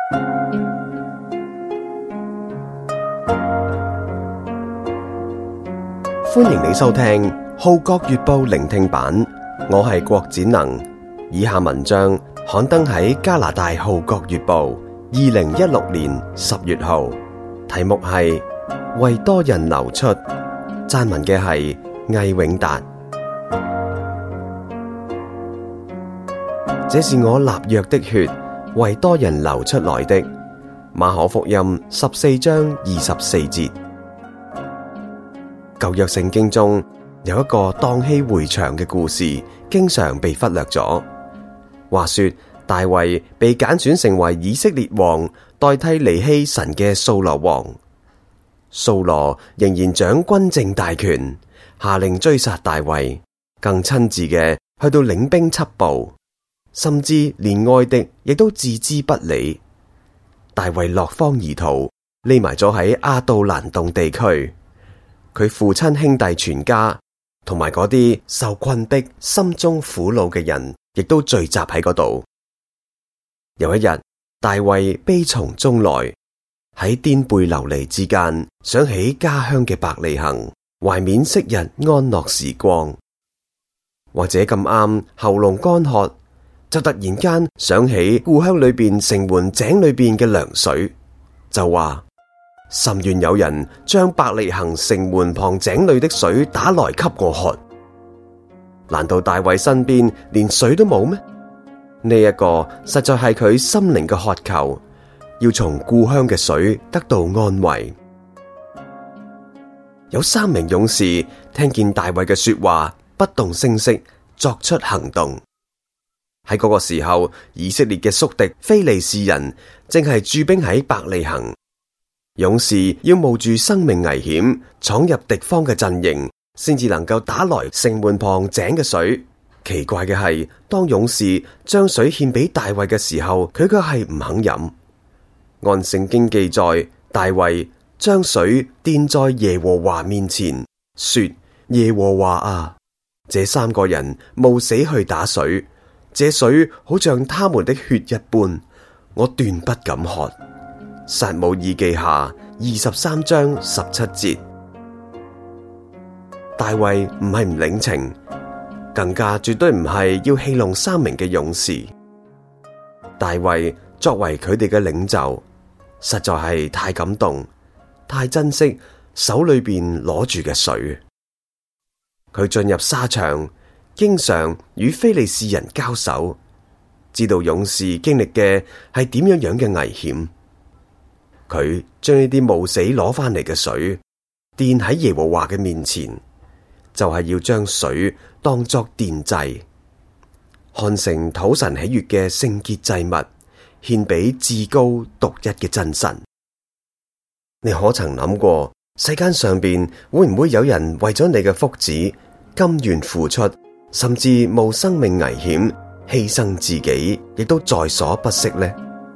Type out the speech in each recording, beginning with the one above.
歡迎你收聽《號角月報》聆聽版，我係郭展能。以下文章刊登喺加拿大《號角月報》2016年10月號，題目係為多人流出，撰文嘅係魏永達。這是我立約的血，為多人流出來的。馬可福音14章24節。舊約聖經中有一個蕩氣迴腸嘅故事，經常被忽略咗。話說大衛被揀選成為以色列王，代替離棄神嘅掃羅王。掃羅仍然掌軍政大權，下令追殺大衛，更親自嘅去到領兵緝捕，甚至連外敵亦都置之不理。大衛落荒而逃，匿埋咗喺亞杜蘭洞地區。佢父親兄弟全家同埋嗰啲受困迫、心中苦惱嘅人，亦都聚集喺嗰度。有一日，大衛悲從中來，喺顛沛流離之間，想起家鄉嘅伯利恆，懷緬昔日安樂時光。或者咁啱喉嚨乾渴，就突然間想起故鄉裏邊城門井裏邊嘅涼水，就話：甚願有人將伯利恆城門旁井裏的水打來給我喝。難道大衛身邊連水都冇咩？呢一個實在係佢心靈嘅渴求，要從故鄉嘅水得到安慰。有3名勇士聽見大衛嘅說話，不動聲色作出行動。喺嗰個時候，以色列嘅宿敵非利士人正係駐兵喺伯利恆。勇士要冒住生命危險闖入敵方嘅陣營，先至能夠打來城門旁井嘅水。奇怪嘅係，當勇士將水獻俾大衛嘅時候，佢卻係唔肯飲。按聖經記載，大衛將水奠在耶和華面前，說：耶和華啊，這3個人冒死去打水，這水好像他們的血一般，我斷不敢喝。撒母耳記下23章17節。大衛唔係唔領情，更加絕對唔係要戲弄3名嘅勇士。大衛作為佢哋嘅領袖，實在係太感動，太珍惜手裏邊攞住嘅水。佢進入沙場，經常與非利士人交手，知道勇士經歷嘅係點樣嘅危險。佢將呢啲冒死攞翻嚟嘅水奠喺耶和華嘅面前，就係要將水當作奠祭，看成討神喜悅嘅聖潔祭物，獻俾至高獨一嘅真神。你可曾諗過，世間上邊會唔會有人為咗你嘅福祉，甘願付出，甚至冒生命危險，犧牲自己，亦都在所不惜呢？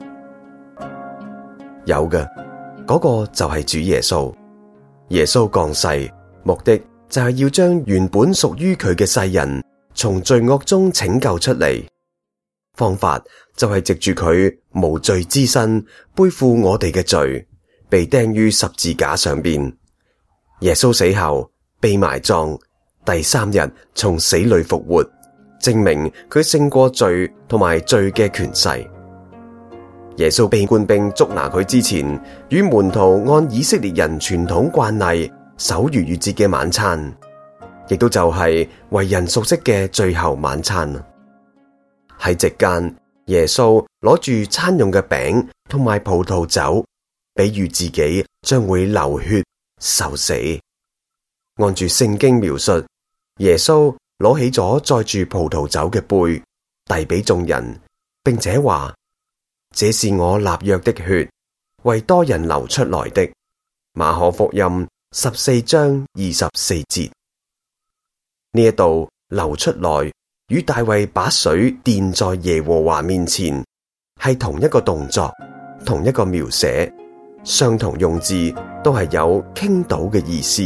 有嘅，嗰個就係主耶穌。耶穌降世，目的就係要將原本屬於佢嘅世人從罪惡中拯救出嚟。方法就係藉住佢無罪之身，背負我哋嘅罪，被釘於十字架上邊。耶穌死後被埋葬，第3日從死裏復活，證明佢勝過罪同埋罪嘅權勢。耶穌被官兵捉拿佢之前，與門徒按以色列人傳統慣例守逾越節嘅晚餐，亦都就係為人熟悉嘅最後晚餐。喺席間，耶穌攞住餐用嘅餅同埋葡萄酒，比喻自己將會流血受死。按住聖經描述，耶穌攞起咗載住葡萄酒嘅杯，遞俾眾人，並且話：這是我立約的血，為多人流出來的。馬可福音14章24節。呢一度流出來，與大衛把水奠在耶和華面前係同一個動作，同一個描寫，相同用字，都係有傾倒嘅意思。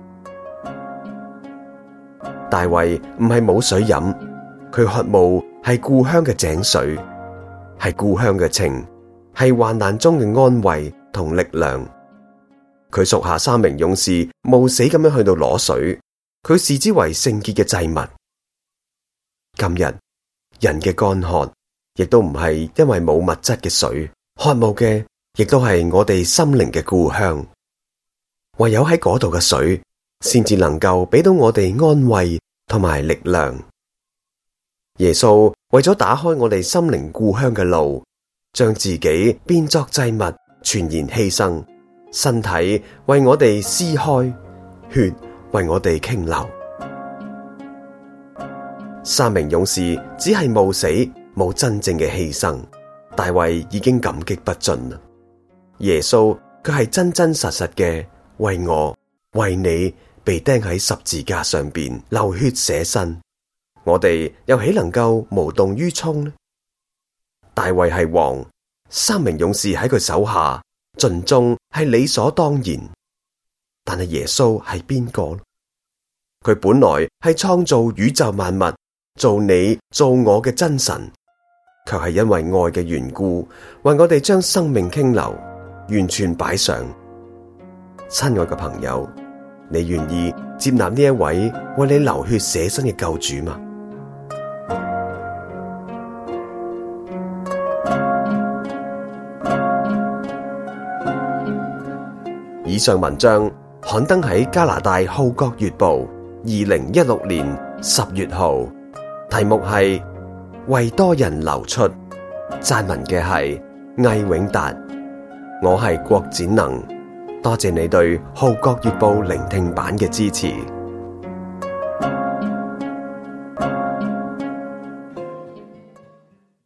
大衛唔係冇水飲，佢渴慕係故鄉嘅井水，係故鄉嘅情， 係患難中嘅安慰同力量。佢屬下3名勇士冒死咁樣去到攞水，佢視之為聖潔嘅祭物。今日人嘅乾渴，亦都唔係因為冇物質嘅水，渴慕嘅亦都係我哋心靈嘅故鄉。唯有喺嗰度嘅水，先至能夠俾到我哋安慰同埋力量。耶穌為咗打開我哋心靈故鄉嘅路，將自己變作祭物，全然犧牲，身體為我哋撕開，血為我哋傾流。3名勇士只係冒死，冇真正嘅犧牲。大衛已經感激不盡啦。耶穌佢係真真實實嘅為我、為你被釘喺十字架上邊流血捨身。我哋又豈能夠無動於衷呢？大衛係王，3名勇士喺佢手下，盡忠係理所當然。但係耶穌係邊個？佢本來係創造宇宙萬物，做你做我嘅真神，卻係因為愛嘅緣故，為我哋將生命傾流，完全擺上。親愛嘅朋友，你願意接納呢一位為你流血捨身嘅救主嗎？以上文章刊登喺加拿大《號角月報》2016年10月號，題目係為多人流出。撰文嘅係魏永達，我係郭展能。多謝你對《號角月報》聆聽版嘅支持。